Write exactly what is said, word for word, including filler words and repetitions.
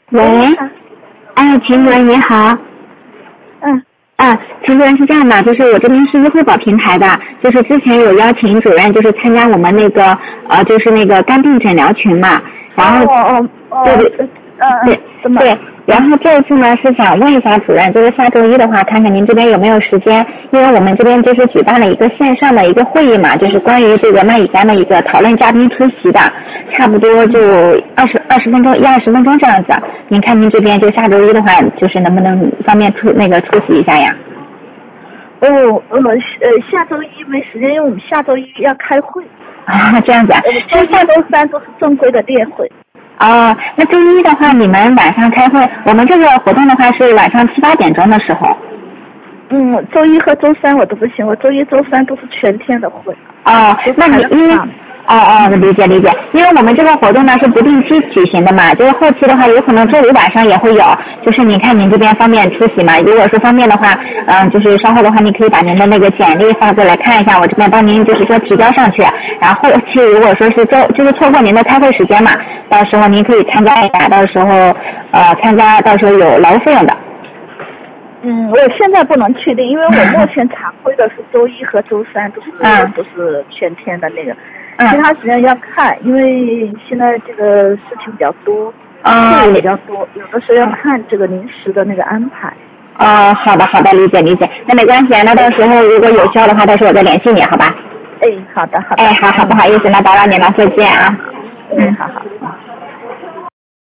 喂，哎，秦主任你好。 嗯。 啊，秦主任是这样的，就是我这边是医惠宝平台的，就是之前有邀请主任就是参加我们那个呃就是那个肝病诊疗群嘛，然后哦哦对对对对对，然后这一次呢是想问一下主任，就是下周一的话，看看您这边有没有时间，因为我们这边就是举办了一个线上的一个会议嘛，就是关于这个蚂蚁肝的一个讨论嘉宾出席的，差不多就二十二十分钟一二十分钟这样子。您看您这边就下周一的话，就是能不能方便出那个出席一下呀？ 哦，呃呃，下周一没时间，因为我们下周一要开会。 啊，这样子啊。 就下周三都是正规的例会。 哦，那周一的话，你们晚上开会，我们这个活动的话是晚上七八点钟的时候。 嗯，周一和周三我都不行，我周一周三都是全天的会。 哦，那你因为。哦哦，理解理解，因为我们这个活动呢是不定期举行的嘛，就是后期的话有可能周五晚上也会有，就是你看您这边方便出席嘛，如果是方便的话，嗯，就是稍后的话你可以把您的那个简历发过来看一下，我这边帮您就是说提交上去，然后后期如果说是周就是错过您的开会时间嘛，到时候您可以参加一下，到时候呃参加到时候有劳务费用的。 嗯，我现在不能确定，因为我目前常规的是周一和周三都是、嗯、都是全天的那个。其他时间要看，因为现在这个事情比较多， 啊、 嗯，比较多，有的时候要看这个临时的那个安排。 哦，好的好的，理解理解，那没关系，那到时候如果有需要的话，到时候我再联系你，好吧？ 哎，好的好的。 哎，好好，不好意思，那打扰您了，再见啊。 嗯，好好。